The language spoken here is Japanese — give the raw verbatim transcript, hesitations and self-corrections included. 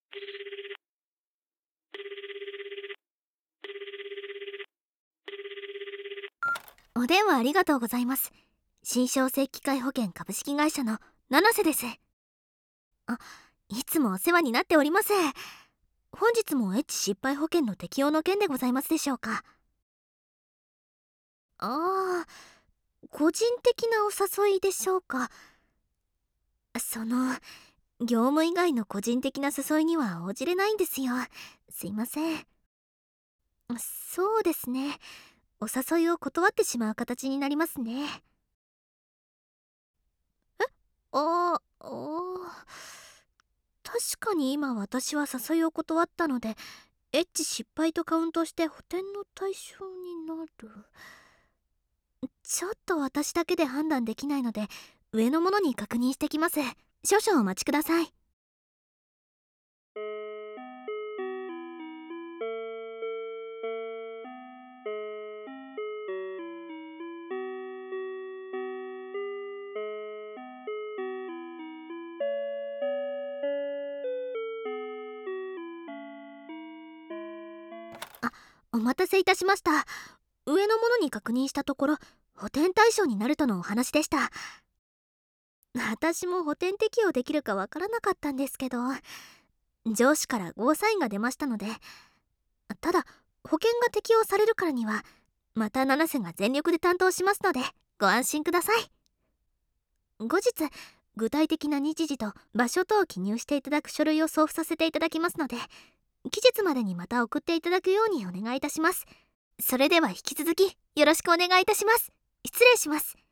お電話ありがとうございます。新商石機械保険株式会社の七瀬です。あ、いつもお世話になっております。本日もエッチ失敗保険の適用の件でございますでしょうか？ああ、個人的なお誘いでしょうか？その、業務以外の個人的な誘いには応じれないんですよ。すいません。そうですね。お誘いを断ってしまう形になりますね。ああ、あー確かに今私は誘いを断ったので、エッチ失敗とカウントして補填の対象になる。ちょっと私だけで判断できないので、上の者に確認してきます。少々お待ちください。あ、お待たせいたしました。上の者に確認したところ、補填対象になるとのお話でした。私も補填適用できるかわからなかったんですけど、上司からゴーサインが出ましたので、ただ保険が適用されるからにはまた七瀬が全力で担当しますので、ご安心ください。後日具体的な日時と場所等を記入していただく書類を送付させていただきますので、期日までにまた送っていただくようにお願いいたします。それでは引き続きよろしくお願いいたします。失礼します。